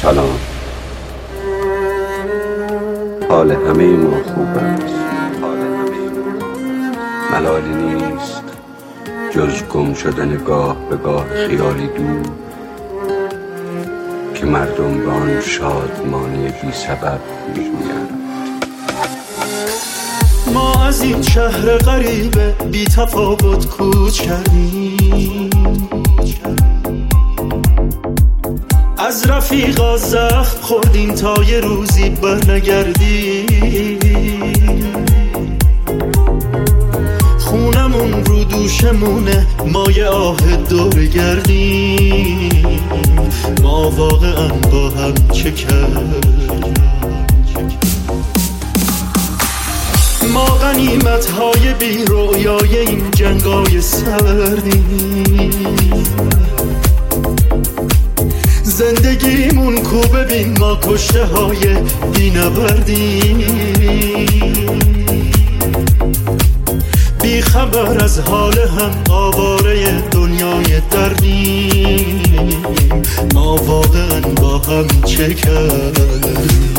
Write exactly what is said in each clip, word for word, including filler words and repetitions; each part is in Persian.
سلام. حال همه ما خوب است، ملالی نیست جز گم شدن گاه به گاه خیالی دور که مردم به آن شادمانی بی سبب می‌جویند. ما از این شهر غریبه بی تفاوت کوچ کردیم، از رفیقا زخم خوردیم تا یه روزی برنگردیم. خونمون رو دوشمونه، ما یه آه دور گردیم. ما واقعا با هم چه کردیم؟ ما غنیمت های بی رویای این جنگای سردیم. زندگیمون کو ببین، ما کشته های بی نبردیم. بی خبر از حال هم، آواره دنیای دردیم. ما واقعا با هم چه کردیم؟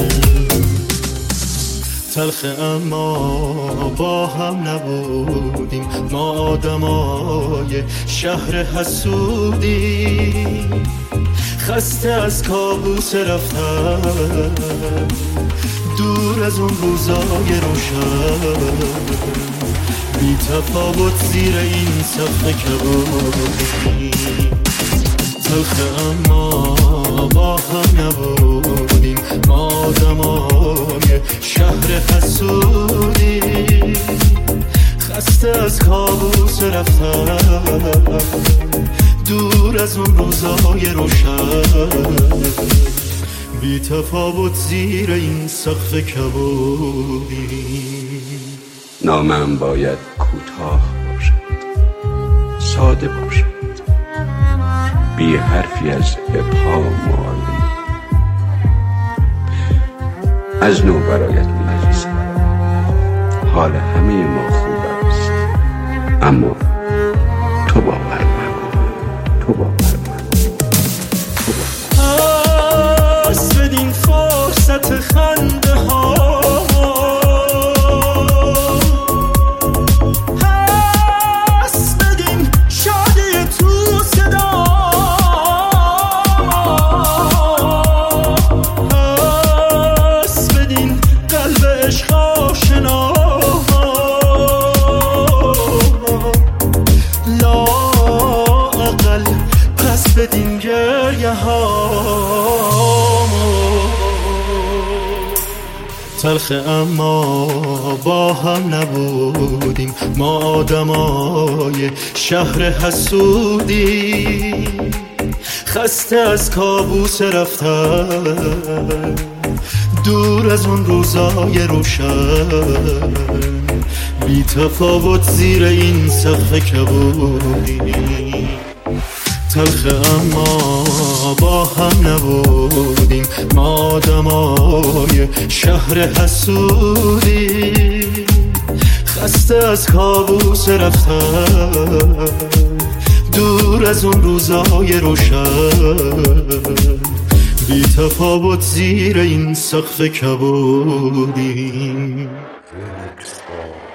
تلخ اما با هم نبودیم، ما آدمای شهر حسودیم. خسته از کابوس رفتن، دور از اون روزای روشن. بی تفاوت زیر این سقف کبودیم. تلخ اما با هم نبودیم، ما آدمای شهر حسودیم. خسته از کابوس رفتن، دور از اون روزای روشن. بی تفاوت زیر این سقف کبودیم. نامم باید کوتاه باشد، ساده باشد، بی حرفی از ابهام و آلوده. از نو برایت می‌نویسم. حال همه ما خوب است، اما تو باور من، تو باور من، تو باور. پس بدین فرصت خنده ها، بدین گریه ها. تلخ اما با هم نبودیم، ما آدمای شهر حسودیم. خسته از کابوس رفتن، دور از اون روزای روشن. بی تفاوت زیر این سقف کبودیم. تلخ اما با هم نبودیم، ما آدمای شهر حسودیم. خسته از کابوس رفتن، دور از اون روزای روشن. بی تفاوت زیر این سقف کبودیم.